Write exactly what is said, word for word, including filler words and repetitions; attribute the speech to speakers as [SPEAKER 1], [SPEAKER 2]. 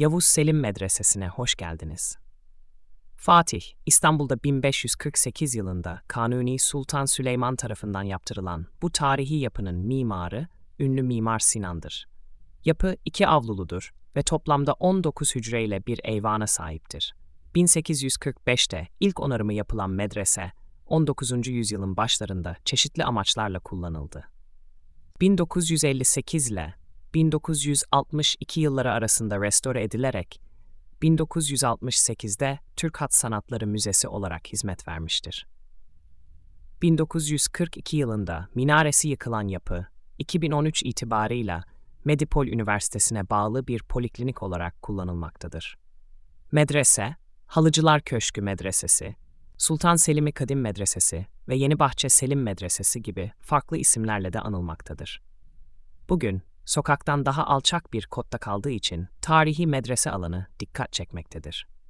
[SPEAKER 1] Yavuz Selim Medresesi'ne hoş geldiniz. Fatih, İstanbul'da bin beş yüz kırk sekiz yılında Kanuni Sultan Süleyman tarafından yaptırılan bu tarihi yapının mimarı, ünlü Mimar Sinan'dır. Yapı iki avluludur ve toplamda on dokuz hücreyle bir eyvana sahiptir. bin sekiz yüz kırk beşte ilk onarımı yapılan medrese, on dokuzuncu yüzyılın başlarında çeşitli amaçlarla kullanıldı. bin dokuz yüz elli sekiz ile bin dokuz yüz altmış iki yılları arasında restore edilerek bin dokuz yüz altmış sekizde Türk Hat Sanatları Müzesi olarak hizmet vermiştir. bin dokuz yüz kırk iki yılında minaresi yıkılan yapı, iki bin on üç itibarıyla Medipol Üniversitesi'ne bağlı bir poliklinik olarak kullanılmaktadır. Medrese, Halıcılar Köşkü Medresesi, Sultan Selimi Kadim Medresesi ve Yenibahçe Selim Medresesi gibi farklı isimlerle de anılmaktadır. Bugün, sokaktan daha alçak bir kotta kaldığı için tarihi medrese alanı dikkat çekmektedir.